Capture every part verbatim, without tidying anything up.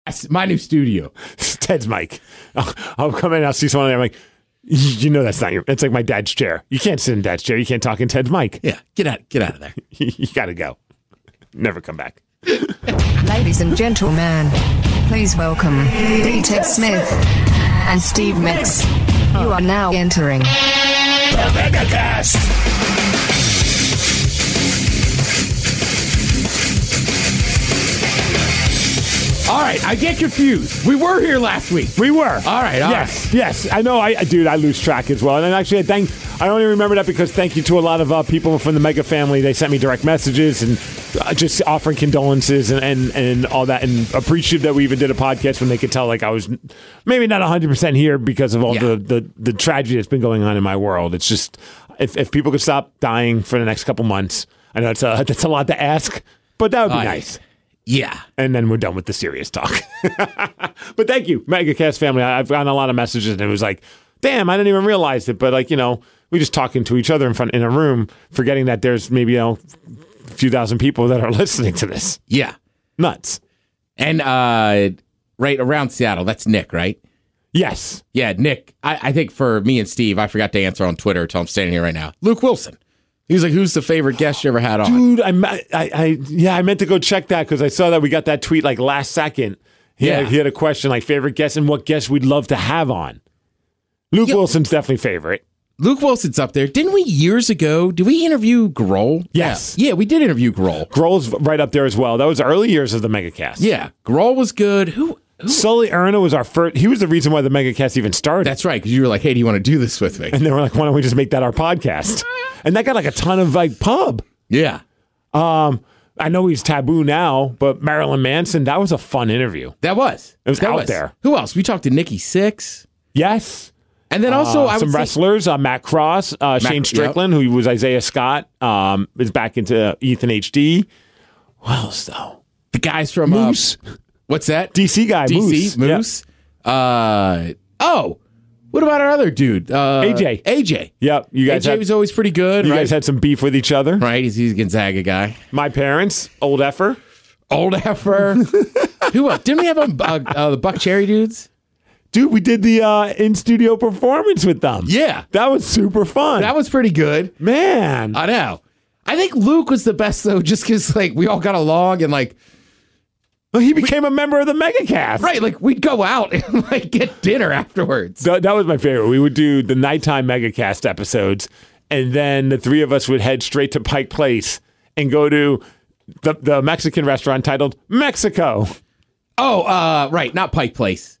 That's my new studio. It's Ted's mic. I'll, I'll come in and I'll see someone there. I'm like, you know that's not your, that's like my dad's chair. You can't sit in dad's chair. You can't talk in Ted's mic. Yeah, get out, get out of there. You got to go. Never come back. Ladies and gentlemen, please welcome D. Ted Smith and Steve Mix. You are now entering the MegaCast. All right, I get confused. We were here last week. We were. All right, all yes, right. Yes, I know. I Dude, I lose track as well. And actually, I thank. I only remember that because thank you to a lot of uh, people from the Mega family. They sent me direct messages and uh, just offering condolences and, and, and all that, and appreciative that we even did a podcast when they could tell like I was maybe not one hundred percent here because of all Yeah. the, the, the tragedy that's been going on in my world. It's just, if, if people could stop dying for the next couple months, I know it's a, that's a lot to ask, but that would be Uh, nice. Yeah. And then we're done with the serious talk. But thank you, MegaCast family. I've gotten a lot of messages, and it was like, damn, I didn't even realize it. But, like, you know, we just talking to each other in front in a room, forgetting that there's maybe, you know, a few thousand people that are listening to this. Yeah. Nuts. And uh, right around Seattle, that's Nick, right? Yes. Yeah, Nick. I, I think for me and Steve, I forgot to answer on Twitter until I'm standing here right now. Luke Wilson. He was like, who's the favorite guest you ever had on? Dude, I, I, I yeah, I meant to go check that because I saw that we got that tweet like last second. He, Yeah. had, he had a question like favorite guest and what guest we'd love to have on. Luke Yo. Wilson's definitely favorite. Luke Wilson's up there. Didn't we years ago? Did we interview Grohl? Yes. Yeah, yeah we did interview Grohl. Grohl's right up there as well. That was the early years of the MegaCast. Yeah, Grohl was good. Who? who? Sully Erna was our first. He was the reason why the MegaCast even started. That's right, because you were like, hey, do you want to do this with me? And they were like, why don't we just make that our podcast? And that got like a ton of like pub. Yeah. Um, I know he's taboo now, but Marilyn Manson, that was a fun interview. That was. It was that out there. Who else? We talked to Nikki Sixx. Yes. And then also, Uh, I would some say- wrestlers, uh, Matt Cross, uh, Shane Strickland, who was Isaiah Scott, um, is back into Ethan H D. What else, though? the guys from Moose. Uh, what's that? D C guy, D C Moose. Moose. Uh, oh, what about our other dude? Uh, A J. A J. Yep. You guys, A J had, was always pretty good, you right? guys had some beef with each other. right, he's, he's a Gonzaga guy. My parents, old effer. Old heifer. Who else? Didn't we have a, uh, uh, the Buck Cherry dudes? Dude, we did the uh, in-studio performance with them. Yeah. That was super fun. That was pretty good. Man. I know. I think Luke was the best, though, just because, like, we all got along and, like, Well, he became a member of the MegaCast. right, like, we'd go out and, like, get dinner afterwards. That, that was my favorite. We would do the nighttime MegaCast episodes, and then the three of us would head straight to Pike Place and go to the, the Mexican restaurant titled Mexico. Oh, uh, right, not Pike Place.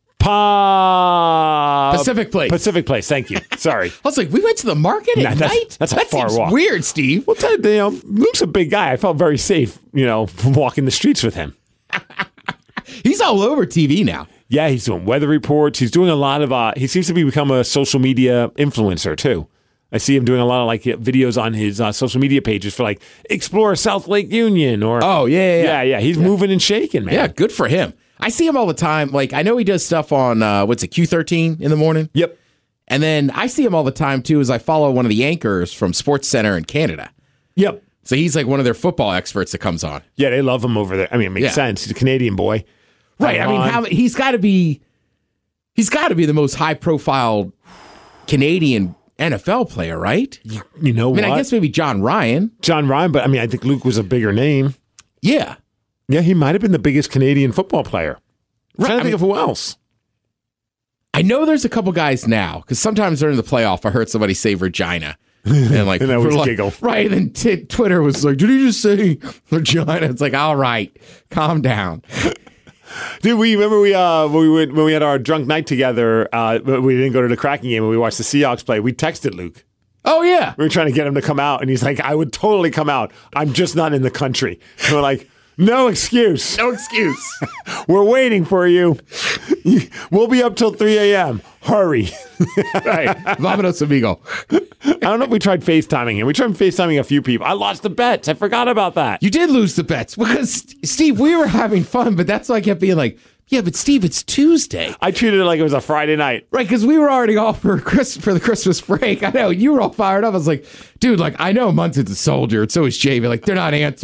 Pa- Pacific Place. Pacific Place. Thank you. Sorry. I was like, we went to the market at Nah, that's- night? that's a that far seems walk. weird, Steve. Well, Ted, you know, Luke's a big guy. I felt very safe, you know, walking the streets with him. He's all over T V now. Yeah, he's doing weather reports. He's doing a lot of. Uh, he seems to be become a social media influencer too. I see him doing a lot of like videos on his uh, social media pages for like explore South Lake Union or. Oh, yeah, yeah, yeah, yeah. yeah. He's moving and shaking, man. Yeah, good for him. I see him all the time. Like, I know he does stuff on, uh, what's it, Q thirteen in the morning? Yep. And then I see him all the time, too, as I follow one of the anchors from Sports Center in Canada. Yep. So he's like one of their football experts that comes on. Yeah, they love him over there. I mean, it makes Yeah. sense. He's a Canadian boy. Right. I mean, on. how, he's got to be he's got to be the most high-profile Canadian N F L player, right? You know I mean, what? I guess maybe John Ryan. John Ryan, but I mean, I think Luke was a bigger name. Yeah. Yeah, he might have been the biggest Canadian football player. I'm Right, trying to I think mean- of who else. I know there's a couple guys now, because sometimes during the playoff, I heard somebody say Regina. And like, And I we're was like- giggle. Right. And then t- Twitter was like, did he just say Regina? It's like, all right, calm down. Dude, we remember we uh when we went, when we had our drunk night together. Uh, but we didn't go to the Kraken game. When we watched the Seahawks play, we texted Luke. Oh, yeah. We were trying to get him to come out, and he's like, "I would totally come out. I'm just not in the country." And we're like, "No excuse. No excuse. We're waiting for you. We'll be up till three a.m. Hurry." Right. Vámonos, amigo. I don't know if we tried FaceTiming him. We tried FaceTiming a few people. I lost the bets. I forgot about that. You did lose the bets because, Steve, we were having fun, but that's why I kept being like, yeah, but Steve, it's Tuesday. I treated it like it was a Friday night. Right, because we were already off for Chris, for the Christmas break. I know, you were all fired up. I was like, dude, like, I know Munson's a soldier, and so is J V. Like, they're not answering.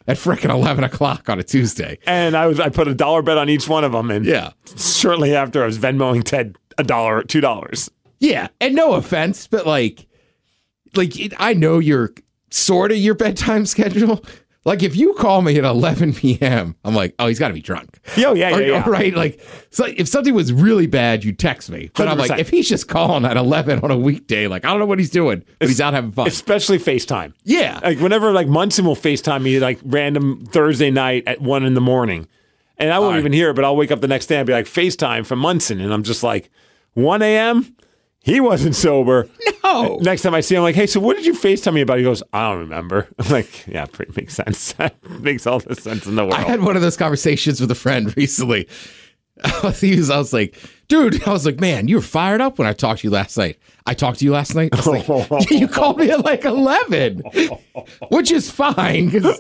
at frickin' eleven o'clock on a Tuesday. And I was I put a dollar bet on each one of them, and Yeah. shortly after I was Venmoing Ted a dollar, two dollars. Yeah, and no offense, but like, like it- I know your sort of your bedtime schedule. Like if you call me at eleven p.m., I'm like, oh, he's got to be drunk. Yo, yeah, yeah, Or- yeah. Right? Like, so if something was really bad, you text me. But I'm one hundred like, percent. if he's just calling at eleven on a weekday, like I don't know what he's doing, but he's out having fun. Especially FaceTime. Yeah. Like whenever like Munson will FaceTime me like random Thursday night at one in the morning. And I won't All right. even hear it, but I'll wake up the next day and be like, FaceTime from Munson. And I'm just like, one a.m.? He wasn't sober. No. Next time I see him, I'm like, hey, so what did you FaceTime me about? He goes, I don't remember. I'm like, yeah, pretty makes sense. That makes all the sense in the world. I had one of those conversations with a friend recently. I was, he was, I was like, dude, I was like, man, you were fired up when I talked to you last night. I talked to you last night. I was like, you called me at like eleven, which is fine. 'Cause,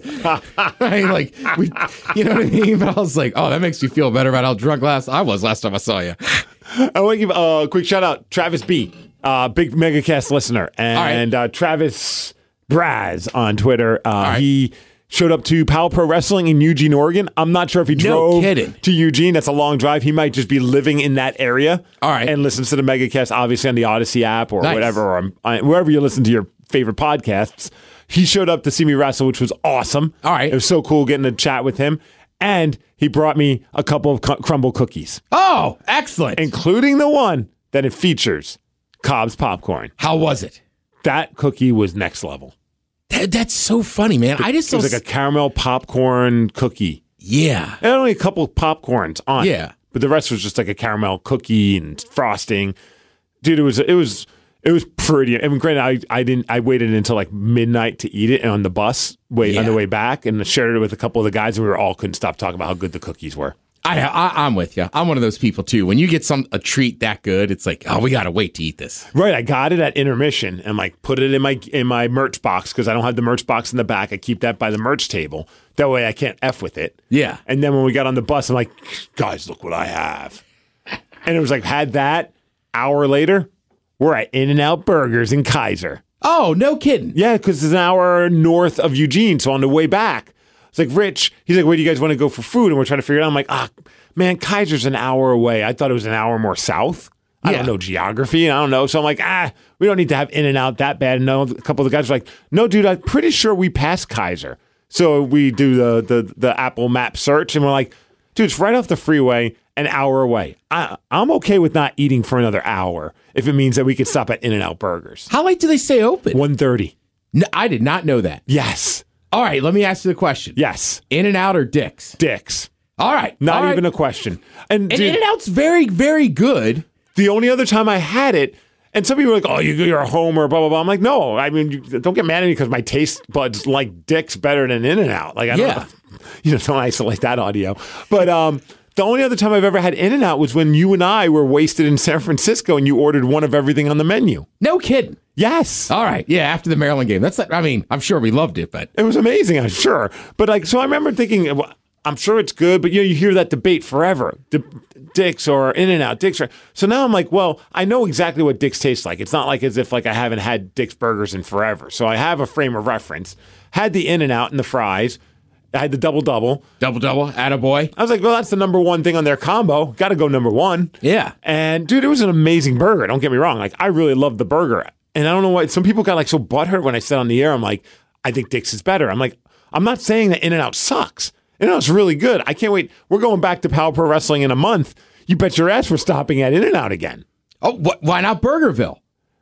I like, we, you know what I mean? But I was like, oh, that makes me feel better about how drunk last I was last time I saw you. I want to give a quick shout out, Travis B, uh, big MegaCast listener, and uh, Travis Braz on Twitter. Uh, right. He showed up to Powell Pro Wrestling in Eugene, Oregon. I'm not sure if he drove kidding. to Eugene. That's a long drive. He might just be living in that area. All right. And listens to the MegaCast, obviously on the Odyssey app or Nice. whatever, or um, uh, wherever you listen to your favorite podcasts. He showed up to see me wrestle, which was awesome. All right. It was so cool getting to chat with him. And he brought me a couple of cu- crumble cookies, Oh, excellent. including the one that it features Cobb's popcorn. How was it? That cookie was next level. That, that's so funny, man. I just It was don't like a caramel popcorn cookie. yeah. It had only a couple of popcorns on it, Yeah. but the rest was just like a caramel cookie and frosting. Dude, it was it was it was pretty. I mean, granted, I, I didn't. I waited until like midnight to eat it on the bus, wait on Yeah. the way back, and shared it with a couple of the guys, and we were all couldn't stop talking about how good the cookies were. I, I I'm with you. I'm one of those people too. When you get some a treat that good, it's like, oh, we gotta wait to eat this. Right, I got it at intermission and like put it in my in my merch box because I don't have the merch box in the back. I keep that by the merch table. That way I can't F with it. Yeah. And then when we got on the bus, I'm like, guys, look what I have. And it was like, had that. Hour later, we're at In-N-Out Burgers in Kaiser. Oh, no kidding. Yeah, because it's an hour north of Eugene. So on the way back, it's like, Rich, he's like, where do you guys want to go for food? And we're trying to figure it out. I'm like, ah, man, Kaiser's an hour away. I thought it was an hour more south. I Yeah. don't know geography. I don't know. So I'm like, ah, we don't need to have In-N-Out that bad. And no, a couple of the guys are like, no, dude, I'm pretty sure we passed Kaiser. So we do the the the Apple map search, and we're like, dude, it's right off the freeway, an hour away. I, I'm okay with not eating for another hour if it means that we could stop at In-N-Out Burgers. How late do they stay open? one thirty. No, I did not know that. Yes. All right, let me ask you the question. Yes. In-N-Out or Dick's? Dick's. All right. Not all right. even a question. And, And dude, In-N-Out's very, very good. the only other time I had it, and some people are like, oh, you- you're a homer, blah, blah, blah. I'm like, no, I mean, you, don't get mad at me because my taste buds like Dick's better than In-N-Out. Like, I don't Yeah. know. You know, don't isolate that audio. But um, the only other time I've ever had In-N-Out was when you and I were wasted in San Francisco and you ordered one of everything on the menu. No kidding. Yes. All right. Yeah, after the Maryland game. That's. I mean, I'm sure we loved it, but It was amazing, I'm sure. But like, so I remember thinking, well, I'm sure it's good, but you know, you hear that debate forever. D- Dick's or In-N-Out, Dick's. Or, so now I'm like, well, I know exactly what Dick's tastes like. It's not like as if like I haven't had Dick's burgers in forever. So I have a frame of reference. Had the In-N-Out and the fries. I had the double double. double double, attaboy. I was like, well, that's the number one thing on their combo. Got to go number one. Yeah. And dude, it was an amazing burger. Don't get me wrong. Like, I really loved the burger. And I don't know why some people got like so butthurt when I said on the air, I'm like, I think Dick's is better. I'm like, I'm not saying that In-N-Out sucks. In-N-Out's really good. I can't wait. We're going back to Power Pro Wrestling in a month. You bet your ass we're stopping at In-N-Out again. Oh, wh- why not Burgerville?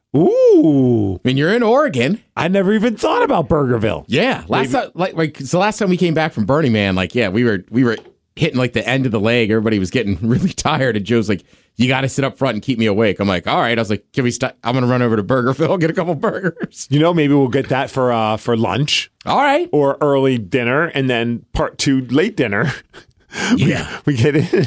Ooh. I mean, you're in Oregon. I never even thought about Burgerville. Yeah. Last time, like, like, so last time we came back from Burning Man, like, yeah, we were we were hitting like the end of the leg. Everybody was getting really tired, and Joe's like, "You got to sit up front and keep me awake." I'm like, "All right." I was like, "Can we stop? I'm gonna run over to Burgerville, get a couple burgers." You know, maybe we'll get that for uh for lunch All right. or early dinner and then part two late dinner. Yeah. We get in.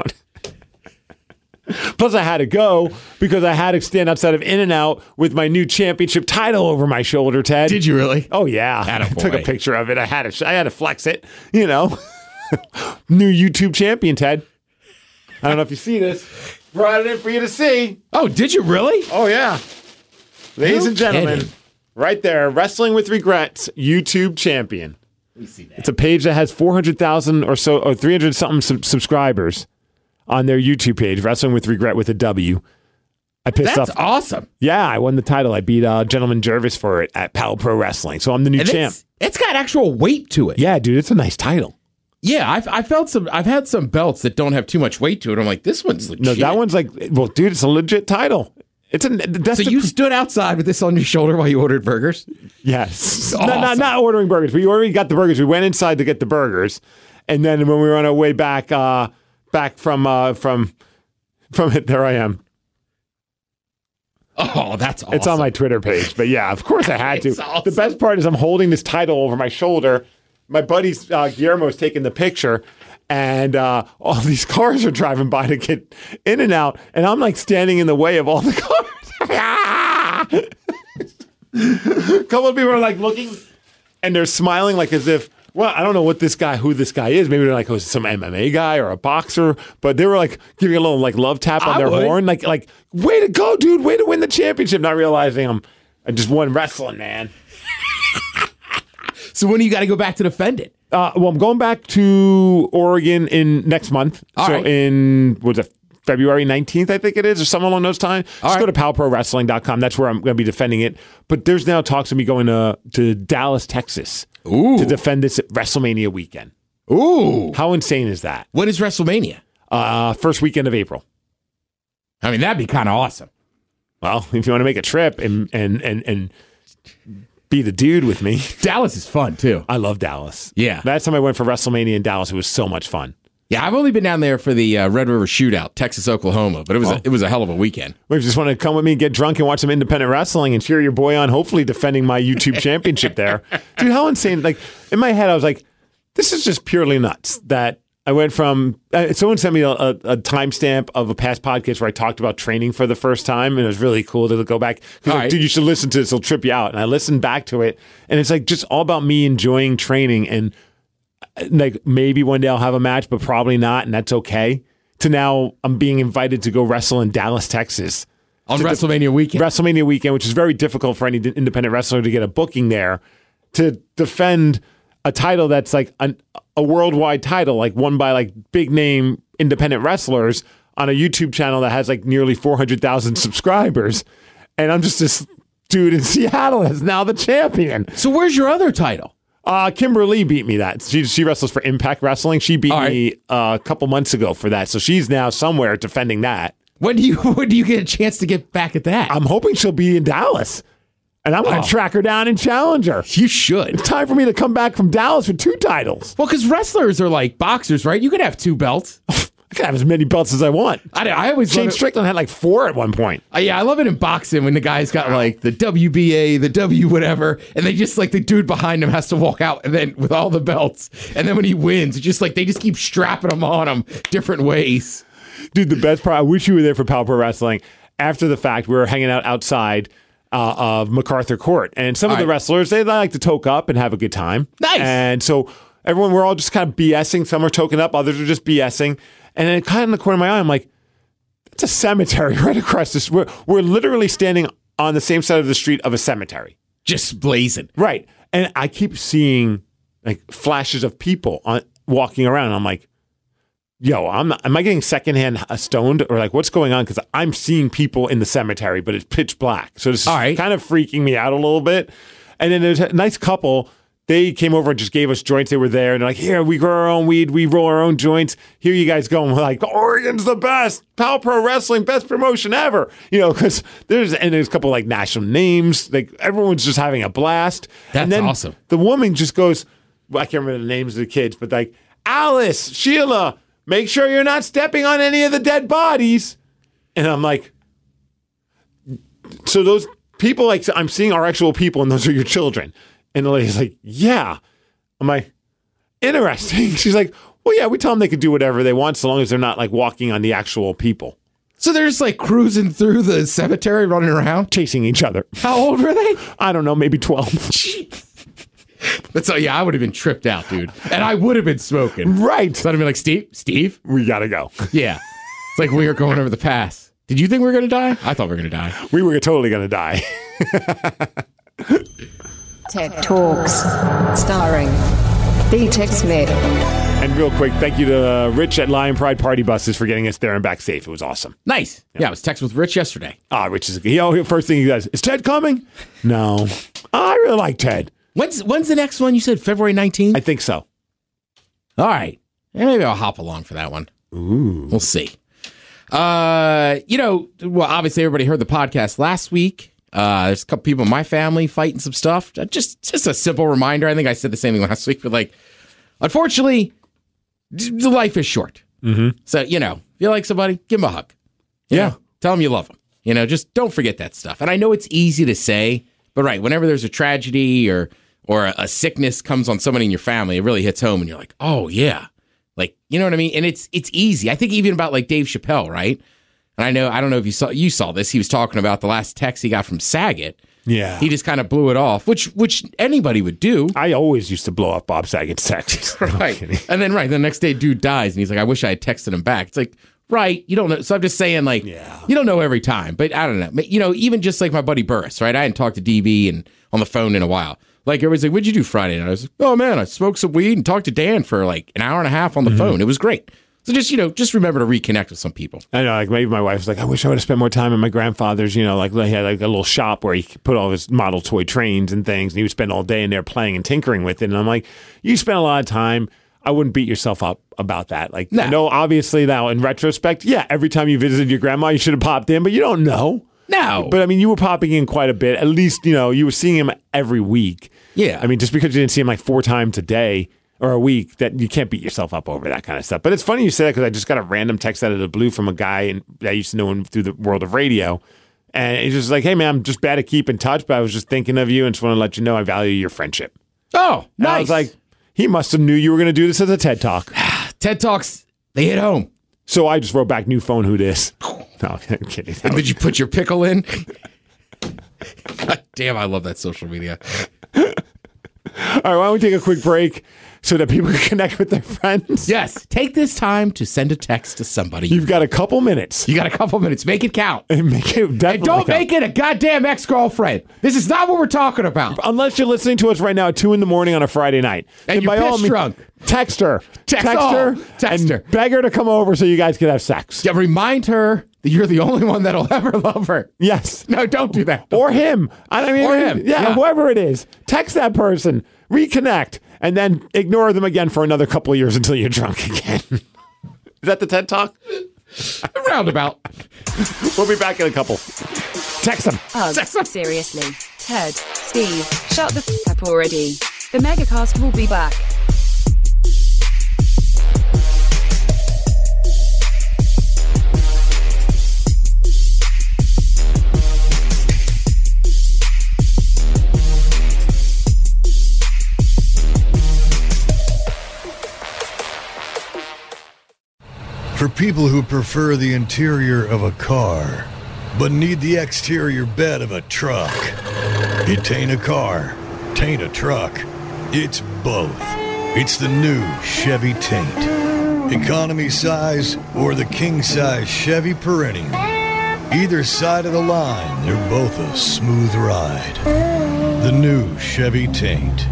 Plus, I had to go because I had to stand outside of In-N-Out with my new championship title over my shoulder, Ted. Did you really? Oh yeah, I Attaboy. took a picture of it. I had to. I had to flex it. You know, new YouTube champion, Ted. I don't know if you see this. Brought it in for you to see. Oh, did you really? Oh yeah, ladies No and gentlemen, kidding. right there, Wrestling with Regrets YouTube champion. Let me see that. It's a page that has four hundred thousand or so, or three hundred something sub- subscribers on their YouTube page, Wrestling with Regret with a W. I pissed That's off. awesome. Yeah, I won the title. I beat uh, Gentleman Jervis for it at Pal Pro Wrestling. So I'm the new And champ. it's, it's got actual weight to it. Yeah, dude, it's a nice title. Yeah, I've I felt some. I've had some belts that don't have too much weight to it. I'm like, this one's legit. No, that one's like, well, dude, it's a legit title. It's a. That's So the, you stood outside with this on your shoulder while you ordered burgers? yes, Awesome. not, not not ordering burgers. We already got the burgers. We went inside to get the burgers, and then when we were on our way back, uh, back from uh, from from it, there I am. Oh, that's awesome. It's on my Twitter page, but yeah, of course I had to. It's awesome. The best part is I'm holding this title over my shoulder. My buddy uh, Guillermo's taking the picture, and uh, all these cars are driving by to get in and out, and I'm like standing in the way of all the cars. A couple of people are like looking, and they're smiling like as if, well, I don't know what this guy, who this guy is. Maybe they're like, oh, some M M A guy or a boxer. But they were like giving a little like love tap on I their would. horn, like like way to go, dude, way to win the championship. Not realizing I'm, I just won wrestling, man. So when do you got to go back to defend it? Uh, well, I'm going back to Oregon in next month. All so right. in what's it, February nineteenth, I think it is, or something along those times. All Just right. go to pal pro wrestling dot com. That's where I'm going to be defending it. But there's now talks of me going to, to Dallas, Texas Ooh. to defend this at WrestleMania weekend. Ooh. How insane is that? When is WrestleMania? Uh, first weekend of April. I mean, that'd be kind of awesome. Well, if you want to make a trip and and and and be the dude with me, Dallas is fun, too. I love Dallas. Yeah. Last time I went for WrestleMania in Dallas, it was so much fun. Yeah, I've only been down there for the uh, Red River Shootout, Texas, Oklahoma, but it was Oh. a, it was a hell of a weekend. Well, if you just want to come with me, get drunk, and watch some independent wrestling and cheer your boy on, hopefully defending my YouTube championship there. Dude, how insane. Like, in my head, I was like, this is just purely nuts that I went from, uh, someone sent me a, a, a timestamp of a past podcast where I talked about training for the first time, and it was really cool to go back. Because, All like, right. dude, you should listen to this. It'll trip you out. And I listened back to it, and it's like just all about me enjoying training and like maybe one day I'll have a match, but probably not, and that's okay. To now I'm being invited to go wrestle in Dallas, Texas. On To the- WrestleMania weekend. WrestleMania weekend, which is very difficult for any d- independent wrestler to get a booking there, to defend a title that's like an, a worldwide title, like won by like big name independent wrestlers on a YouTube channel that has like nearly four hundred thousand subscribers. And I'm just this dude in Seattle that's now the champion. So where's your other title? Uh, Kimberly beat me that. She she wrestles for Impact Wrestling. She beat All right. me uh, a couple months ago for that. So she's now somewhere defending that. When do you when do you get a chance to get back at that? I'm hoping she'll be in Dallas. And I'm going Oh. to track her down and challenge her. you should. It's time for me to come back from Dallas with two titles. Well, because wrestlers are like boxers, right? You could have two belts. I can have as many belts as I want. I, I always Shane love it- Strickland had like four at one point. Uh, yeah, I love it in boxing when the guy's got like the W B A, the W whatever, and they just like the dude behind him has to walk out and then with all the belts, and then when he wins, it's just like they just keep strapping him on him different ways. Dude, the best part, I wish you were there for Pal Pro Wrestling. After the fact, we were hanging out outside uh, of MacArthur Court. And some All of the right. wrestlers, they like to toke up and have a good time. Nice. And so everyone, we're all just kind of BSing. Some are toking up, others are just BSing. And then kind of in the corner of my eye, I'm like, it's a cemetery right across this. We're, we're literally standing on the same side of the street of a cemetery. Just blazing. Right. And I keep seeing like flashes of people on, walking around. And I'm like, yo, I'm not, am I getting secondhand uh, stoned or like what's going on? Because I'm seeing people in the cemetery, but it's pitch black. So this is All right. kind of freaking me out a little bit. And then there's a nice couple. They came over and just gave us joints. They were there and they're like, here, we grow our own weed. We roll our own joints. Here you guys go. And we're like, Oregon's the best. Pal Pro Wrestling, best promotion ever. You know, because there's, and there's a couple like national names. Like everyone's just having a blast. That's and then awesome. The woman just goes, well, I can't remember the names of the kids, but like, Alice, Sheila, make sure you're not stepping on any of the dead bodies. And I'm like, so those people, like, I'm seeing are actual people and those are your children. And the lady's like, yeah. I'm like, interesting. She's like, well, yeah, we tell them they can do whatever they want so long as they're not like walking on the actual people. So they're just like cruising through the cemetery, running around. Chasing each other. How old were they? I don't know, maybe twelve. That's all. Yeah, I would have been tripped out, dude, and I would have been smoking. Right. So I'd have been like, Steve, Steve, We gotta go. yeah. It's like we were going over the pass. Did you think we were gonna die? I thought we were gonna die. We were totally gonna die. Tech Talks, starring D-Tech Smith. And real quick, thank you to uh, Rich at Lion Pride Party Buses for getting us there and back safe. It was awesome. Nice. Yeah, yeah I was texting with Rich yesterday. Ah, Rich is, you know, first thing he does, is Ted coming? No. I really like Ted. When's when's the next one? You said February nineteenth? I think so. All right. Maybe I'll hop along for that one. Ooh. We'll see. Uh, you know, well, obviously everybody heard the podcast last week. Uh, there's a couple people in my family fighting some stuff. Just, just a simple reminder. I think I said the same thing last week, but like, unfortunately, the life is short. Mm-hmm. So, you know, if you like somebody, give them a hug. You yeah. know, tell them you love them. You know, just don't forget that stuff. And I know it's easy to say, but right, whenever there's a tragedy or or a sickness comes on somebody in your family, it really hits home and you're like, oh, yeah. Like, you know what I mean? And it's it's easy. I think even about like Dave Chappelle, right? And I know, I don't know if you saw you saw this. He was talking about the last text he got from Saget. Yeah. He just kind of blew it off, which which anybody would do. I always used to blow off Bob Saget's texts. Right. And then, right, the next day, dude dies, and he's like, I wish I had texted him back. It's like, right, you don't know. So I'm just saying, like, yeah. you don't know every time. But I don't know. You know, even just like my buddy Burris, right? I hadn't talked to D B and on the phone in a while. Like, everybody's like, what'd you do Friday? And I was like, oh, man, I smoked some weed and talked to Dan for like an hour and a half on the mm-hmm. phone. It was great. So just, you know, just remember to reconnect with some people. I know, like maybe my wife's like, I wish I would have spent more time at my grandfather's, you know, like he had like a little shop where he put all his model toy trains and things, and he would spend all day in there playing and tinkering with it. And I'm like, you spent a lot of time. I wouldn't beat yourself up about that. Like, no. I know, obviously now in retrospect, yeah, every time you visited your grandma, you should have popped in, but you don't know. No. But I mean, you were popping in quite a bit. At least, you know, you were seeing him every week. Yeah. I mean, just because you didn't see him like four times a day or a week, that you can't beat yourself up over that kind of stuff. But it's funny you say that because I just got a random text out of the blue from a guy and I used to know him through the world of radio. And he's just like, hey, man, I'm just bad at keep in touch, but I was just thinking of you and just want to let you know I value your friendship. Oh, and nice. I was like, he must have knew you were going to do this as a TED Talk. TED Talks, they hit home. So I just wrote back, new phone, who dis? No, I'm kidding. And did you put your pickle in? God damn, I love that social media. All right, why don't we take a quick break so that people can connect with their friends? Yes, take this time to send a text to somebody. You've got a couple minutes. You got a couple minutes. Make it count. And make it definitely and don't count. make it a goddamn ex-girlfriend. This is not what we're talking about. Unless you're listening to us right now at two in the morning on a Friday night. And, and you're by piss all means, drunk. Text her. Text, text oh, her. Text and her. Beg her to come over so you guys can have sex. Yeah, remind her that you're the only one that'll ever love her. Yes. No, don't do that. Or him. I mean, or him. Yeah, yeah, whoever it is. Text that person. Reconnect. And then ignore them again for another couple of years until you're drunk again. Is that the TED Talk? Roundabout. We'll be back in a couple. Text them. Ugh, Text them. Seriously. Ted, Steve, shut the f up already. The Megacast will be back. For people who prefer the interior of a car, but need the exterior bed of a truck. It tain't a car, tain't a truck. It's both. It's the new Chevy Taint. Economy size or the king size Chevy Perennial. Either side of the line, they're both a smooth ride. The new Chevy Taint.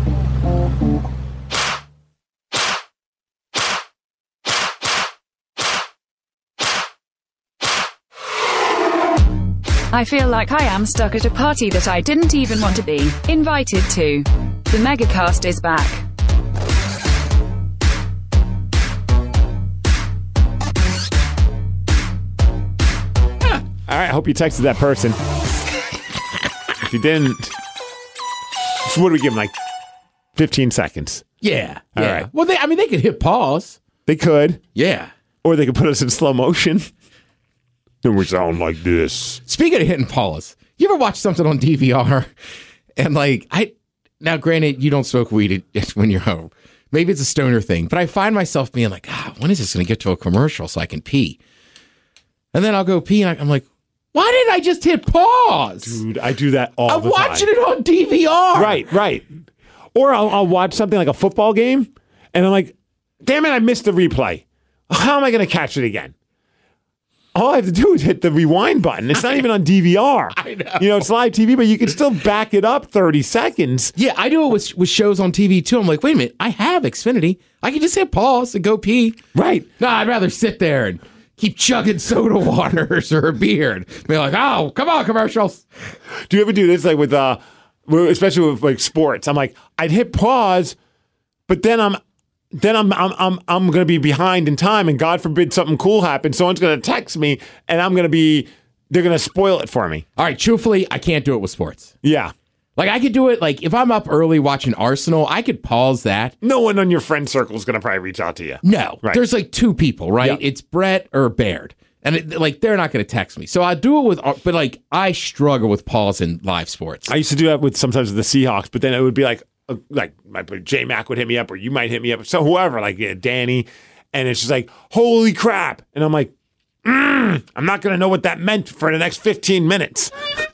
I feel like I am stuck at a party that I didn't even want to be invited to. The Megacast is back. All right, I hope you texted that person. If you didn't, so what do we give them, like fifteen seconds? Yeah. All yeah. right. Well, they, I mean, they could hit pause. They could. Yeah. Or they could put us in slow motion. And we sound like this. Speaking of hitting pause, you ever watch something on D V R and like, I, now granted, you don't smoke weed when you're home. Maybe it's a stoner thing, but I find myself being like, ah, when is this going to get to a commercial so I can pee? And then I'll go pee and I'm like, why didn't I just hit pause? Dude, I do that all I'm the time. I'm watching it on D V R. Right, right. Or I'll, I'll watch something like a football game and I'm like, damn it, I missed the replay. How am I going to catch it again? all I have to do is hit the rewind button. It's not even on D V R. I know. You know, it's live T V, but you can still back it up thirty seconds. Yeah, I do it with, with shows on T V too. I'm like, wait a minute, I have Xfinity. I can just hit pause and go pee. Right. No, I'd rather sit there and keep chugging soda waters or a beer and be like, oh, come on, commercials. Do you ever do this, like with, uh, especially with like sports? I'm like, I'd hit pause, but then I'm, then I'm, I'm, I'm, I'm going to be behind in time, and God forbid something cool happens. Someone's going to text me, and I'm going to be, they're going to spoil it for me. All right, truthfully, I can't do it with sports. Yeah. Like, I could do it, like, if I'm up early watching Arsenal, I could pause that. No one on your friend circle is going to probably reach out to you. No. Right. There's, like, two people, right? Yeah. It's Brett or Baird. And, it, like, they're not going to text me. So I do it with, but, like, I struggle with pausing live sports. I used to do that with sometimes with the Seahawks, but then it would be like, uh, like my J Mac would hit me up, or you might hit me up, so whoever, like yeah, Danny, and it's just like, holy crap. And I'm like, mm, I'm not going to know what that meant for the next fifteen minutes.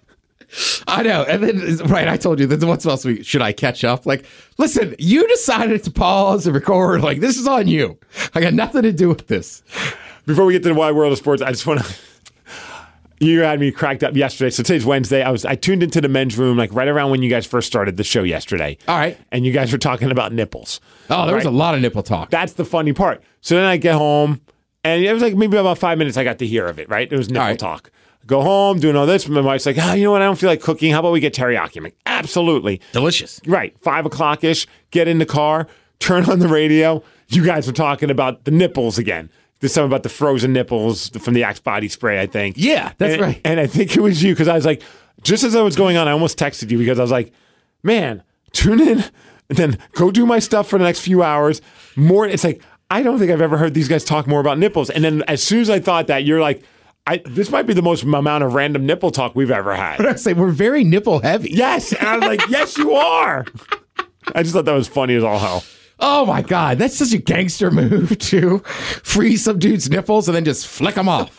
I know. And then, right, I told you, that what's supposed to be, should I catch up? Like, listen, you decided to pause and record. Like, this is on you. I got nothing to do with this. Before we get to the wide world of sports, I just want to, you had me cracked up yesterday. So today's Wednesday. I was I tuned into the men's room like right around when you guys first started the show yesterday. All right. And you guys were talking about nipples. Oh, there was right? a lot of nipple talk. That's the funny part. So then I get home, and it was like maybe about five minutes I got to hear of it, right? It was nipple All right. talk. Go home, doing all this. My wife's like, oh, you know what? I don't feel like cooking. How about we get teriyaki? I'm like, absolutely. Delicious. Right. Five o'clock-ish, get in the car, turn on the radio. You guys were talking about the nipples again. There's something about the frozen nipples from the Axe body spray, I think. Yeah, that's and, right. And I think it was you, because I was like, just as I was going on, I almost texted you because I was like, man, tune in and then go do my stuff for the next few hours. More, it's like, I don't think I've ever heard these guys talk more about nipples. And then as soon as I thought that, you're like, I, this might be the most amount of random nipple talk we've ever had. I say we're very nipple heavy. Yes. And I was like, yes, you are. I just thought that was funny as all hell. Oh my God, that's such a gangster move to freeze some dude's nipples and then just flick them off.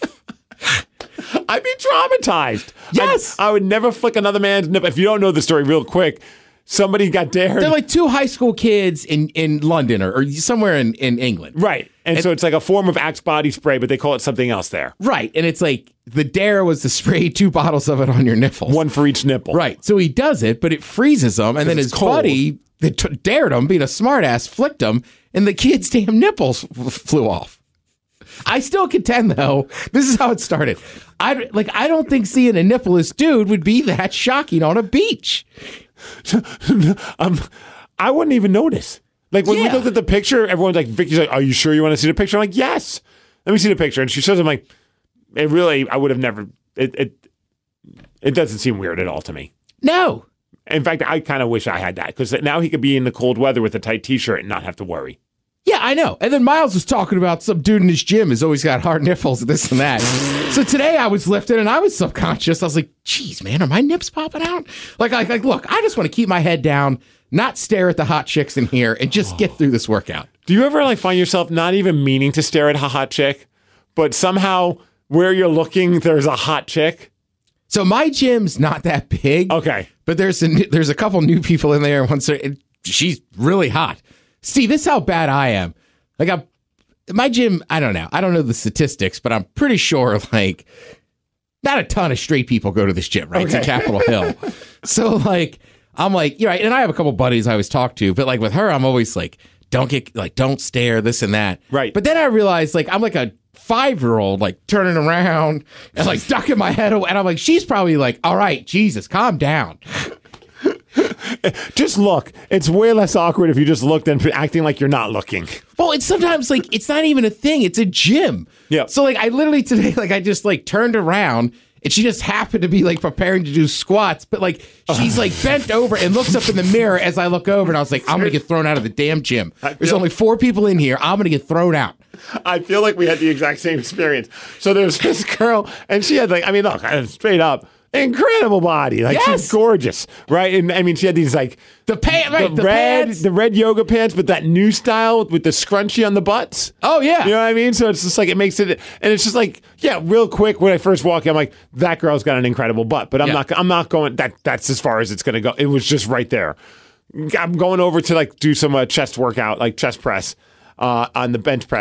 I'd be traumatized. Yes. I, I would never flick another man's nipple. If you don't know the story real quick, somebody got dared. They're like two high school kids in, in London or, or somewhere in, in England. Right. And, and so it's like a form of Axe body spray, but they call it something else there. Right. And it's like the dare was to spray two bottles of it on your nipples. One for each nipple. Right. So he does it, but it freezes them. And then his cold. buddy that t- dared him, being a smartass, flicked him, and the kid's damn nipples f- flew off. I still contend, though, this is how it started. I like. I don't think seeing a nippleless dude would be that shocking on a beach. um, I wouldn't even notice. Like when Yeah. we looked at the picture, everyone's like, Vicky's like, are you sure you want to see the picture? I'm like, yes. Let me see the picture. And she shows him like, it really, I would have never, it, it, it doesn't seem weird at all to me. No. In fact, I kind of wish I had that, because now he could be in the cold weather with a tight t-shirt and not have to worry. Yeah, I know. And then Miles was talking about some dude in his gym has always got hard nipples, this and that. So today I was lifting and I was subconscious. I was like, geez, man, are my nips popping out? Like, like, like, look, I just want to keep my head down, not stare at the hot chicks in here, and just get through this workout. Do you ever like find yourself not even meaning to stare at a hot chick, but somehow where you're looking, there's a hot chick? So my gym's not that big. Okay. But there's a, there's a couple new people in there. Once she's really hot. Steve, this is how bad I am. Like, I'm, my gym, I don't know. I don't know the statistics, but I'm pretty sure, like, not a ton of straight people go to this gym, right? Okay. It's in Capitol Hill. So, like, I'm like, you're right. And I have a couple buddies I always talk to, but, like, with her, I'm always like, don't get, like, don't stare, this and that. Right. But then I realized, like, I'm like a five-year-old, like, turning around and, like, ducking my head away. And I'm like, she's probably like, all right, Jesus, calm down. Just look. It's way less awkward if you just look than acting like you're not looking. Well, it's sometimes like it's not even a thing. It's a gym. Yeah. So like I literally today, like I just like turned around and she just happened to be like preparing to do squats, but like she's like bent over and looks up in the mirror as I look over, and I was like, I'm gonna get thrown out of the damn gym. There's only four people in here. I'm gonna get thrown out. I feel like we had the exact same experience. So there's this girl, and she had like, I mean, look, straight up. Incredible body, like Yes. she's gorgeous, right? And I mean, she had these like The pant, right? the, The, red, pants. the red yoga pants, but that new style with the scrunchie on the butts. Oh yeah. You know what I mean? So it's just like it makes it, and it's just like, yeah, real quick. When I first walk in, I'm like, that girl's got an incredible butt, but I'm Yeah. not, I'm not going. That that's as far as it's gonna go. It was just right there. I'm going over to like do some uh, chest workout, like chest press uh, on the bench press.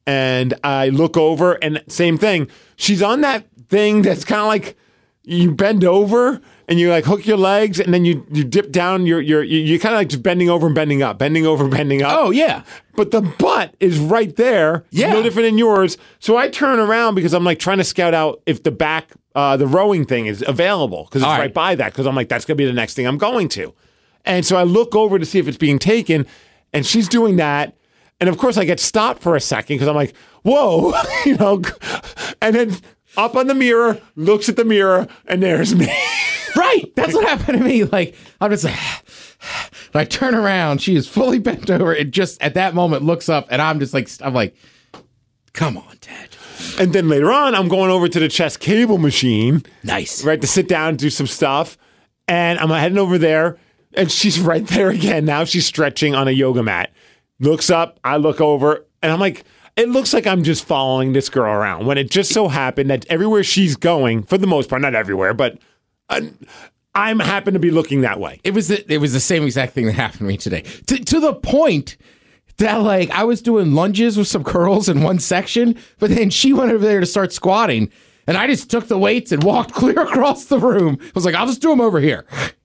and I look over, and same thing. She's on that thing that's kind of like you bend over and you like hook your legs, and then you, you dip down. You're you're you kind of like just bending over and bending up, bending over and bending up. Oh yeah, but the butt is right there. Yeah, no different than yours. So I turn around because I'm like trying to scout out if the back, uh, the rowing thing is available because it's All right. right by that. Because I'm like that's gonna be the next thing I'm going to, and so I look over to see if it's being taken, and she's doing that. And of course, I get stopped for a second because I'm like, whoa, you know, and then up on the mirror, looks at the mirror, and there's me. Right. That's what happened to me. Like, I'm just like, I turn around, she is fully bent over, and just at that moment looks up, and I'm just like, I'm like, come on, Ted. And then later on, I'm going over to the chest cable machine. Nice. Right, to sit down and do some stuff. And I'm heading over there, and she's right there again. Now she's stretching on a yoga mat. Looks up, I look over, and I'm like, it looks like I'm just following this girl around when it just so happened that everywhere she's going, for the most part, not everywhere, but uh, I'm happen to be looking that way. It was the, it was the same exact thing that happened to me today. To, to the point that like I was doing lunges with some curls in one section, but then she went over there to start squatting, and I just took the weights and walked clear across the room. I was like, I'll just do them over here.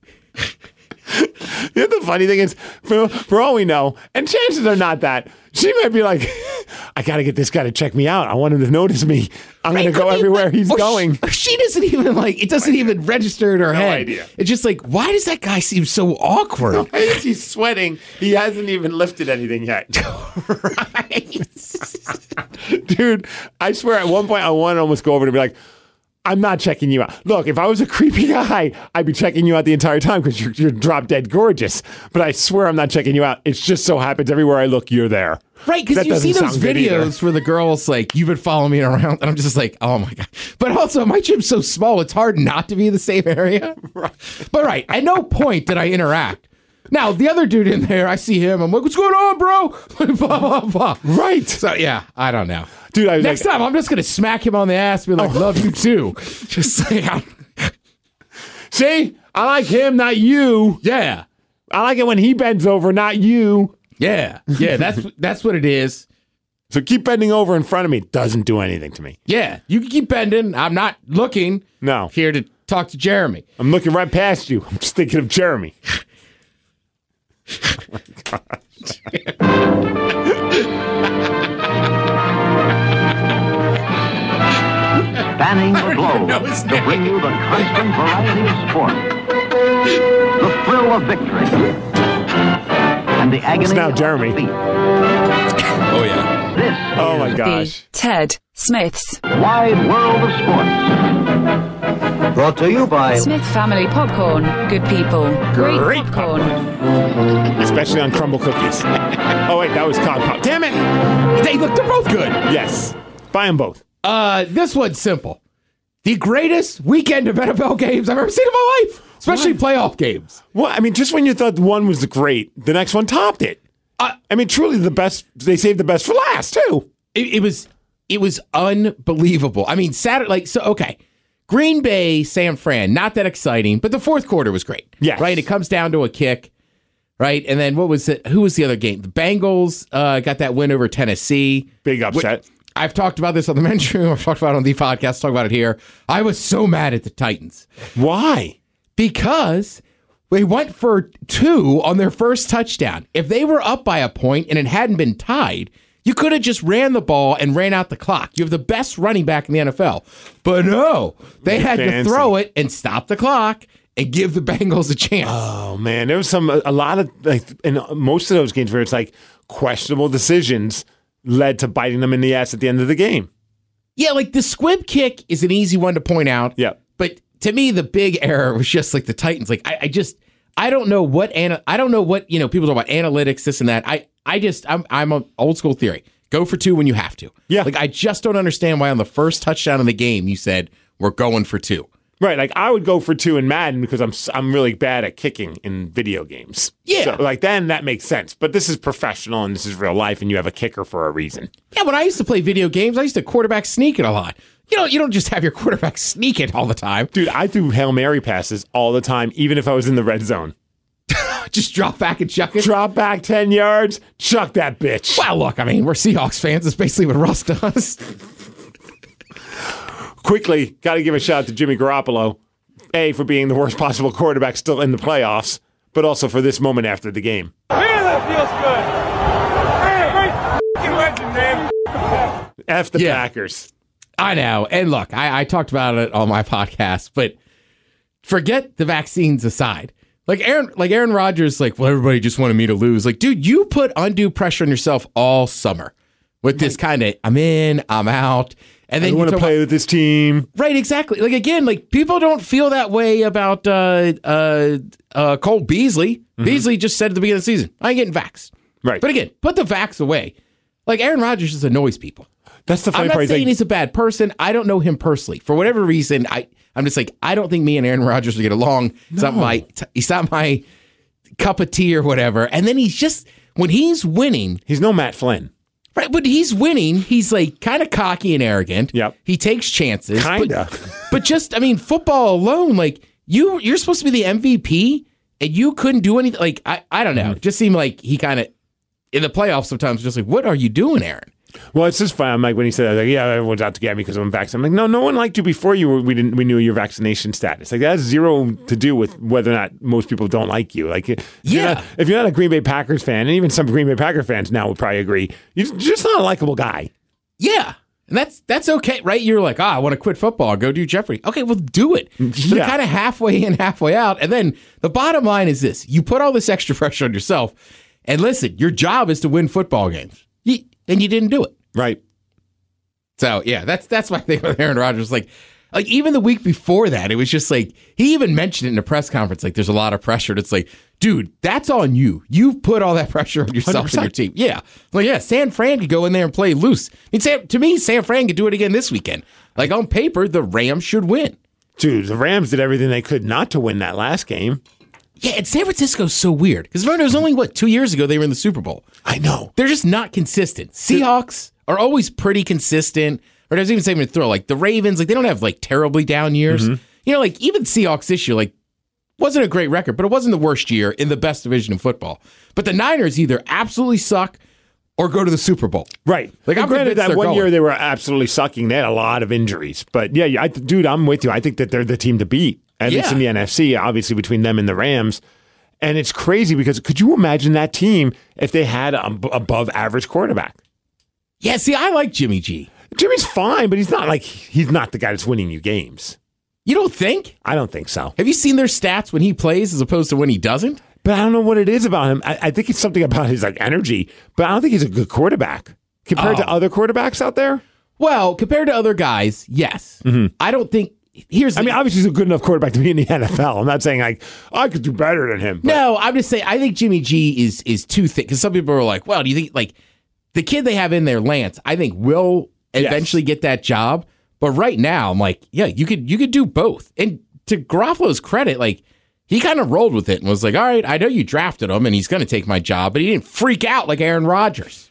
You know, the funny thing is, for, for all we know, and chances are not that, she might be like, I got to get this guy to check me out. I want him to notice me. I'm going to go everywhere he's or going. She, she doesn't even like, it doesn't even register in her No head. idea. It's just like, why does that guy seem so awkward? He's sweating. He hasn't even lifted anything yet. Right. Dude, I swear at one point I want to almost go over to be like, I'm not checking you out. Look, if I was a creepy guy, I'd be checking you out the entire time because you're, you're drop dead gorgeous. But I swear I'm not checking you out. It just so happens everywhere I look, you're there. Right, because That you see doesn't those sound good either. videos where the girl's like, you've been following me around, and I'm just like, oh my God. But also, my gym's so small, it's hard not to be in the same area. Right. But right, at no point did I interact. Now, the other dude in there, I see him, I'm like, what's going on, bro? blah, blah, blah. Right. So, yeah, I don't know. Dude, I was Next like, time, I'm just going to smack him on the ass and be like, Oh. love you too. Just like, I'm, see, I like him, not you. yeah, I like it when he bends over, not you. yeah, yeah, that's that's what it is. So keep bending over in front of me. Doesn't do anything to me. Yeah, you can keep bending. I'm not looking No. here to talk to Jeremy. I'm looking right past you. I'm just thinking of Jeremy. Oh my gosh. Spanning the globe know his to name. bring you the constant variety of sport, the thrill of victory, and the agony now of Jeremy. defeat. Oh, yeah. This Oh my is gosh. Ted Smith's Wide World of Sports. Brought to you by Smith Family Popcorn. Good people. Great, Great popcorn. Especially on crumble cookies. Oh, wait, that was cod pop. Damn it. They look, they're both good. Yes. Buy them both. Uh, this one's simple. The greatest weekend of N F L games I've ever seen in my life, especially playoff games. Well, I mean, just when you thought one was great, the next one topped it. Uh, I mean, truly the best. They saved the best for last, too. It, it was it was unbelievable. I mean, Saturday, like, so, okay. Green Bay, San Fran, not that exciting, but the fourth quarter was great. Yes. Right? It comes down to a kick, right? And then what was it? Who was the other game? The Bengals uh, got that win over Tennessee. Big upset. I've talked about this on the men's room. I've talked about it on the podcast. Talk about it here. I was so mad at the Titans Why? because they went for two on their first touchdown. If they were up by a point and it hadn't been tied, you could have just ran the ball and ran out the clock. You have the best running back in the N F L. But no, they had Fancy. to throw it and stop the clock and give the Bengals a chance. Oh, man. There was some, a lot of, like, in most of those games where it's like questionable decisions led to biting them in the ass at the end of the game. Yeah, like the squib kick is an easy one to point out. Yeah. But to me, the big error was just like the Titans. Like, I, I just, I don't know what, ana- I don't know what, you know, people talk about analytics, this and that. I, I just, I'm, I'm an old school theory. Go for two when you have to. Yeah. Like, I just don't understand why on the first touchdown of the game, you said, we're going for two. Right, like I would go for two in Madden because I'm I'm really bad at kicking in video games. Yeah. So, like then that makes sense. But this is professional and this is real life, and you have a kicker for a reason. Yeah, when I used to play video games, I used to quarterback sneak it a lot. You know, you don't just have your quarterback sneak it all the time. Dude, I threw Hail Mary passes all the time, even if I was in the red zone. Just drop back and chuck it. Drop back ten yards, chuck that bitch. Well, look, I mean, we're Seahawks fans. It's basically what Russ does. Quickly, got to give a shout out to Jimmy Garoppolo. A, for being the worst possible quarterback still in the playoffs, but also for this moment after the game. Man, that feels good. Man, great legend, man. F the Yeah. Packers. I know. And look, I, I talked about it on my podcast, but forget the vaccines aside. Like Aaron, like Aaron Rodgers, like, well, everybody just wanted me to lose. Like, dude, you put undue pressure on yourself all summer with this kind of, I'm in, I'm out. And I then want to play with this team. Right, exactly. Like, again, like, people don't feel that way about uh, uh, uh, Cole Beasley. Mm-hmm. Beasley just said at the beginning of the season, I ain't getting vaxxed. Right. But again, put the vax away. Like, Aaron Rodgers just annoys people. That's the funny I'm not part. saying Like, he's a bad person. I don't know him personally. For whatever reason, I, I'm just like, I don't think me and Aaron Rodgers will get along. It's not my, he's not my cup of tea or whatever. And then he's just, when he's winning. he's no Matt Flynn. Right, but he's winning. He's like kind of cocky and arrogant. Yep. He takes chances. Kinda. But, but just, I mean, football alone, like, you, you're supposed to be the M V P, and you couldn't do anything. Like, I, I don't know. Mm-hmm. It just seemed like he kind of, in the playoffs sometimes, just like, what are you doing, Aaron? Well, it's just fun. I'm like when he said, like, "Yeah, everyone's out to get me because I'm vaccinated." I'm like, "No, no one liked you before you were. We didn't. We knew your vaccination status. Like that has zero to do with whether or not most people don't like you. Like, if Yeah. you're not, if you're not a Green Bay Packers fan, and even some Green Bay Packer fans now would probably agree, you're just not a likable guy. Yeah. And that's that's okay, right? You're like, ah, I want to quit football. Go do Jeopardy. Okay, well, do it. Yeah. They're kind of halfway in, halfway out. And then the bottom line is this. You put all this extra pressure on yourself. And listen, your job is to win football games. You, and you didn't do it. Right. So, yeah, that's that's my thing with Aaron Rodgers. Like, like even the week before that, it was just like, he even mentioned it in a press conference, like, there's a lot of pressure. And it's like, dude, that's on you. You put all that pressure on yourself and your team. Yeah. Like, yeah, San Fran could go in there and play loose. I mean, Sam, to me, San Fran could do it again this weekend. Like, on paper, the Rams should win. Dude, the Rams did everything they could not to win that last game. Yeah, and San Francisco's so weird. Because remember, it was only, what, two years ago they were in the Super Bowl. I know. They're just not consistent. Seahawks are always pretty consistent. Or there's even saying to throw like the Ravens, like they don't have like terribly down years. Mm-hmm. You know, like even Seahawks this year, like wasn't a great record, but it wasn't the worst year in the best division of football. But the Niners either absolutely suck or go to the Super Bowl. Right. Like I'm I'm granted convinced that one they're year going. they were absolutely sucking. They had a lot of injuries. But yeah, I, dude, I'm with you. I think that they're the team to beat, at Yeah. least in the N F C, obviously between them and the Rams. And it's crazy because could you imagine that team if they had an above average quarterback? Yeah, see, I like Jimmy G. Jimmy's fine, but he's not like he's not the guy that's winning you games. You don't think? I don't think so. Have you seen their stats when he plays as opposed to when he doesn't? But I don't know what it is about him. I, I think it's something about his like energy, but I don't think he's a good quarterback compared Oh. to other quarterbacks out there. Well, compared to other guys, yes. Mm-hmm. I don't think. Here's. I the, mean, obviously he's a good enough quarterback to be in the N F L. I'm not saying like I could do better than him. But. No, I'm just saying I think Jimmy G is is too thick because some people are like, well, do you think like the kid they have in there, Lance? I think will eventually Yes. get that job, but right now I'm like, yeah, you could you could do both. And to Garoppolo's credit, like he kind of rolled with it and was like, all right, I know you drafted him and he's going to take my job, but he didn't freak out like Aaron Rodgers.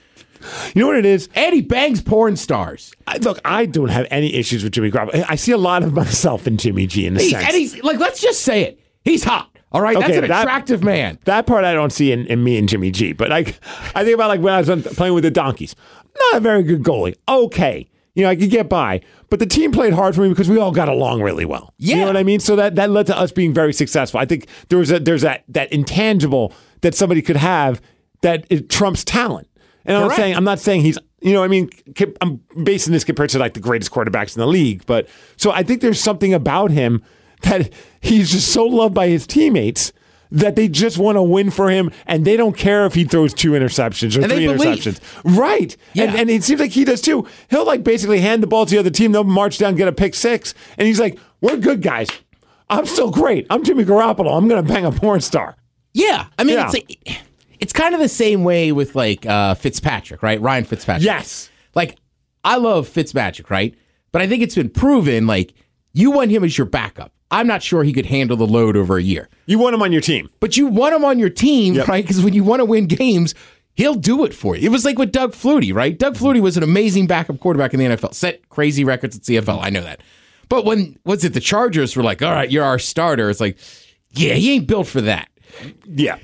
You know what it is? And he bangs porn stars. I, look, I don't have any issues with Jimmy Garoppolo. I see a lot of myself in Jimmy G in the He's, sense. and he's like, let's just say it, he's hot. All right, Okay, that's an that- attractive man. That part I don't see in, in me and Jimmy G. But like, I think about like when I was on- playing with the Donkeys. Not a very good goalie. Okay. You know, I could get by. But the team played hard for me because we all got along really well. You Yeah. know what I mean? So that, that led to us being very successful. I think there was a, there's that, that intangible that somebody could have that it trumps talent. And I'm not Correct. saying I'm not saying he's you know I mean I'm basing this compared to like the greatest quarterbacks in the league, but so I think there's something about him that he's just so loved by his teammates that they just want to win for him and they don't care if he throws two interceptions or And they three believe. interceptions. Right. Yeah. And, and it seems like he does too. He'll like basically hand the ball to the other team, they'll march down, get a pick six, and he's like, we're good guys. I'm still great. I'm Jimmy Garoppolo. I'm going to bang a porn star. Yeah, I mean, Yeah. it's like, it's kind of the same way with like uh, Fitzpatrick, right? Ryan Fitzpatrick. Yes. Like, I love Fitzmagic, right? But I think it's been proven, like, you want him as your backup. I'm not sure he could handle the load over a year. You want him on your team. But you want him on your team, Yep. right? Because when you want to win games, he'll do it for you. It was like with Doug Flutie, right? Doug Flutie was an amazing backup quarterback in the N F L. Set crazy records at C F L. I know that. But when, was it the Chargers were like, all right, you're our starter. It's like, yeah, he ain't built for that. Yeah.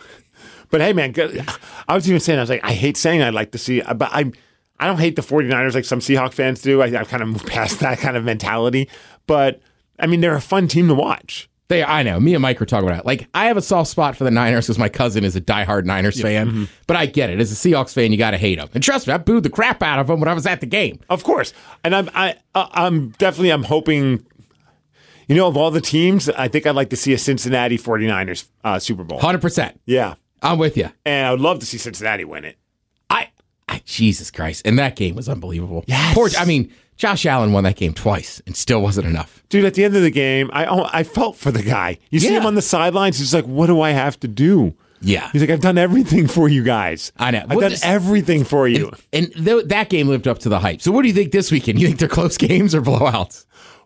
But hey, man, I was even saying, I was like, I hate saying I'd like to see, but I I don't hate the 49ers like some Seahawks fans do. I, I've kind of moved past that kind of mentality. But, I mean, they're a fun team to watch. They, I know. Me and Mike were talking about it. Like, I have a soft spot for the Niners because my cousin is a diehard Niners yeah. fan. Mm-hmm. But I get it. As a Seahawks fan, you got to hate them. And trust me, I booed the crap out of them when I was at the game. Of course. And I'm, I, I'm definitely, I'm hoping, you know, of all the teams, I think I'd like to see a Cincinnati 49ers uh, Super Bowl. one hundred percent. Yeah. I'm with you. And I would love to see Cincinnati win it. I, I Jesus Christ. And that game was unbelievable. Yes. Poor, I mean, Josh Allen won that game twice and still wasn't enough. Dude, at the end of the game, I I felt for the guy. You see yeah. him on the sidelines, he's like, what do I have to do? Yeah. He's like, I've done everything for you guys. I know. I've Well, done this- everything for you. And, and th- that game lived up to the hype. So what do you think this weekend? You think they're close games or blowouts?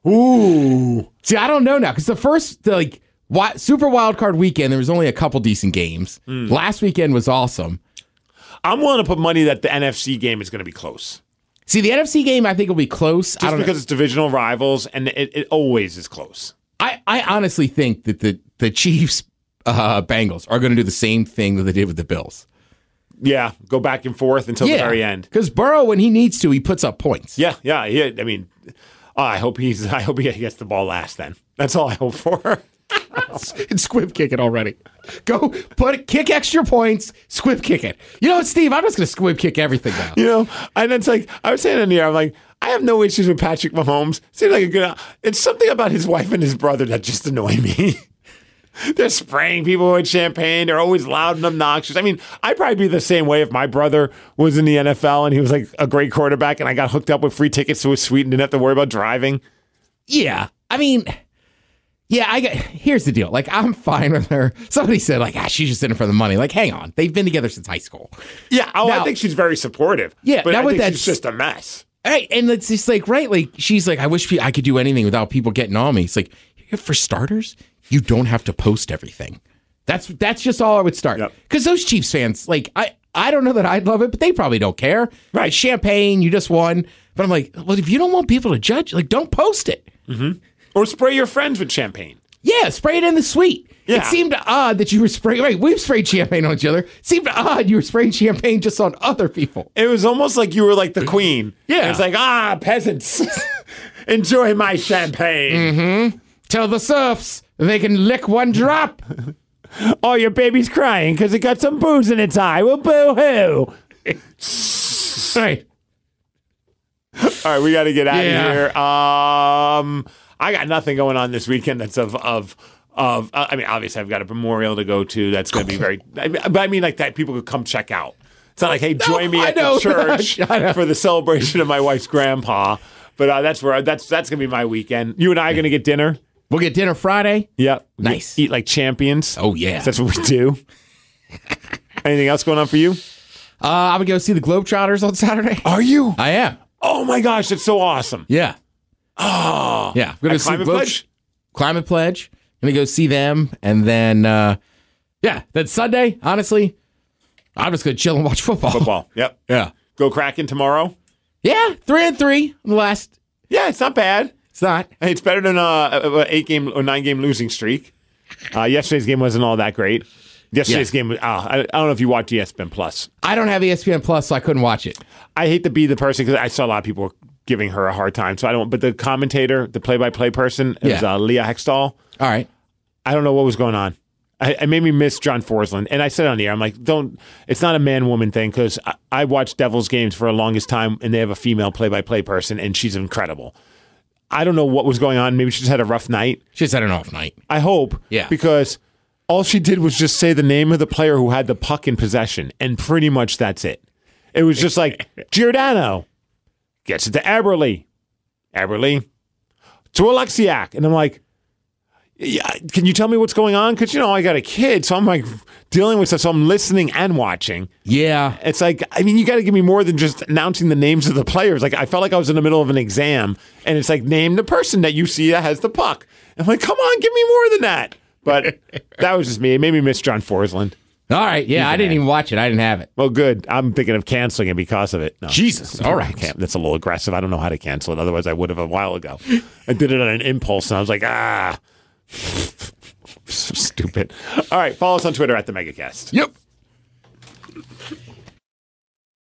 Ooh. See, I don't know now because the first, the, like, wi- Super Wild Card weekend, there was only a couple decent games. Mm. Last weekend was awesome. I'm willing to put money that the N F C game is going to be close. See, the N F C game, I think, will be close. Just I don't because know. it's divisional rivals, and it, it always is close. I, I honestly think that the, the Chiefs uh, Bengals are going to do the same thing that they did with the Bills. Yeah, go back and forth until yeah, the very end. Because Burrow, when he needs to, he puts up points. Yeah, yeah. yeah I mean, oh, I hope he's. I hope he gets the ball last. Then that's all I hope for. And squib kick it already. Go put it, kick extra points, squib kick it. You know what, Steve? I'm just going to squib kick everything now. You know, and it's like, I was saying in the air, I'm like, I have no issues with Patrick Mahomes. Seems like a good, it's something about his wife and his brother that just annoy me. They're spraying people with champagne. They're always loud and obnoxious. I mean, I'd probably be the same way if my brother was in the N F L and he was like a great quarterback and I got hooked up with free tickets to a suite and didn't have to worry about driving. Yeah. I mean... Yeah, I get. Here's the deal. Like, I'm fine with her. Somebody said, like, ah, she's just in it for the money. Like, hang on. They've been together since high school. Yeah, oh, now, I think she's very supportive. Yeah, but now I with think that, she's just a mess. Right, and it's just like, right, like, she's like, I wish I could do anything without people getting on me. It's like, for starters, you don't have to post everything. That's that's just all I would start. Because yep. those Chiefs fans, like, I, I don't know that I'd love it, but they probably don't care. Right, champagne, you just won. But I'm like, well, if you don't want people to judge, like, don't post it. Mm-hmm. Or spray your friends with champagne. Yeah, spray it in the suite. Yeah. It seemed odd that you were spraying. Right, we've sprayed champagne on each other. It seemed odd you were spraying champagne just on other people. It was almost like you were like the queen. Yeah. And it's like, ah, peasants, enjoy my champagne. Mm-hmm. Tell the serfs they can lick one drop. Oh, your baby's crying because it got some booze in its eye. Well, boo-hoo. Right. All right, we got to get out yeah. of here. Um... I got nothing going on this weekend that's of, of, of uh, I mean, obviously I've got a memorial to go to. That's going to be very, I mean, but I mean like that people could come check out. It's not like, hey, join no, me at know, the church for the celebration of my wife's grandpa. But uh, that's where, that's that's going to be my weekend. You and I are going to get dinner. We'll get dinner Friday. Yep. Nice. Eat like champions. Oh, yeah. That's what we do. Anything else going on for you? Uh, I'm going to go see the Globetrotters on Saturday. Are you? I am. Oh my gosh, that's so awesome. Yeah. Oh, yeah. We're going to see Climate Globe- Pledge? Climate Pledge. Going to go see them. And then, uh, yeah, then Sunday, honestly, I'm just going to chill and watch football. Football. Yep. Yeah. Go Kraken tomorrow. Yeah. Three and three on the last. Yeah, it's not bad. It's not. Hey, it's better than uh, an eight game or nine game losing streak. Uh, yesterday's game wasn't all that great. Yesterday's yeah. game, uh, I, I don't know if you watch E S P N Plus. I don't have E S P N Plus, so I couldn't watch it. I hate to be the person because I saw a lot of people giving her a hard time. So I don't. But the commentator, the play-by-play person, is yeah. uh, Leah Hextall. All right. I don't know what was going on. I, it made me miss John Forsland. And I said on the air, I'm like, don't. It's not a man-woman thing because I, I watched Devils games for the longest time, and they have a female play-by-play person, and she's incredible. I don't know what was going on. Maybe she just had a rough night. She just had an off night. I hope. Yeah. Because all she did was just say the name of the player who had the puck in possession, and pretty much that's it. It was just like, Giordano gets it to Eberle. Eberle to Alexiak. And I'm like, yeah, can you tell me what's going on? Because, you know, I got a kid, so I'm like dealing with stuff, so I'm listening and watching. Yeah. It's like, I mean, you got to give me more than just announcing the names of the players. Like, I felt like I was in the middle of an exam, and it's like, name the person that you see that has the puck. I'm like, come on, give me more than that. But that was just me. It made me miss John Forsland. All right. Yeah, I didn't even watch it. I didn't have it. Well, good. I'm thinking of canceling it because of it. No. Jesus. All right. That's a little aggressive. I don't know how to cancel it. Otherwise, I would have a while ago. I did it on an impulse, and I was like, ah. Stupid. All right, follow us on Twitter at the MegaCast. Yep.